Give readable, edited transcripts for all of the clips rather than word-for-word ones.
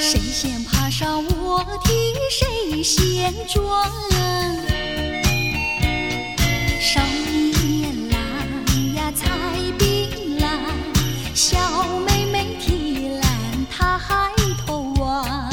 谁先爬上我梯，谁先撞。少年郎呀采槟榔，小妹妹提篮抬头望。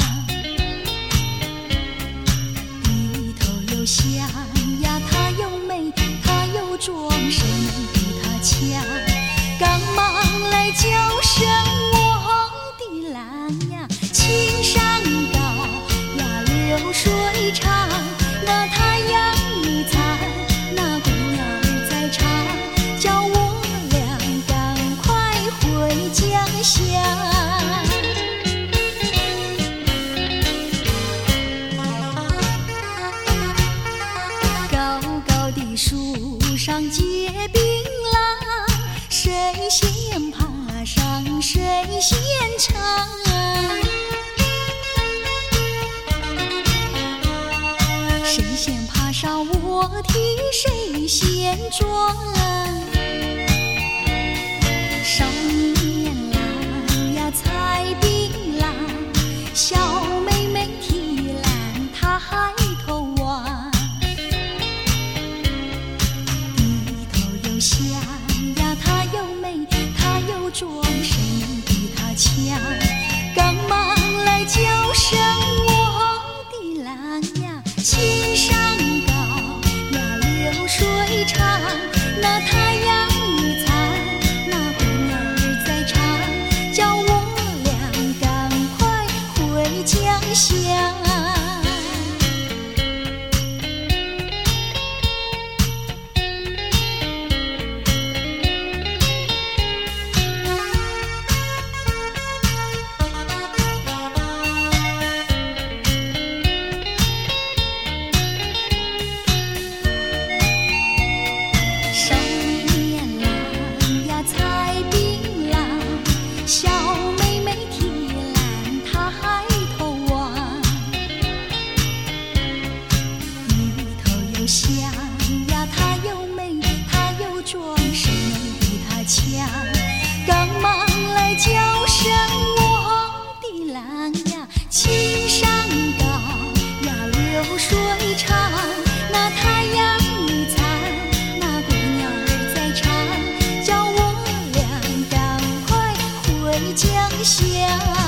低头又想呀，她又美，她又壮，谁能比她强？赶忙来叫声我的郎呀，青山高呀，流水长，那太阳一残，那姑娘儿在唱，叫我俩赶快回家乡。高高的树上结槟榔，谁先爬上谁先尝。谁先爬上我梯，谁先撞。少年郎呀采槟榔，小妹妹提篮抬头望。低头又想呀，她又美，她又壮，谁能比她强？赶忙来叫声我的郎呀，青山高呀，流水长，那太阳一残，那姑娘儿在唱，叫我俩赶快回家乡。少年郎呀采槟榔，小妹妹提篮抬头望。低头又想呀，她又美，她又壮，谁能比她强？赶忙来叫声我的郎呀，青山高呀，流水长，那太阳一残，那姑娘儿在唱，叫我俩赶快回家乡。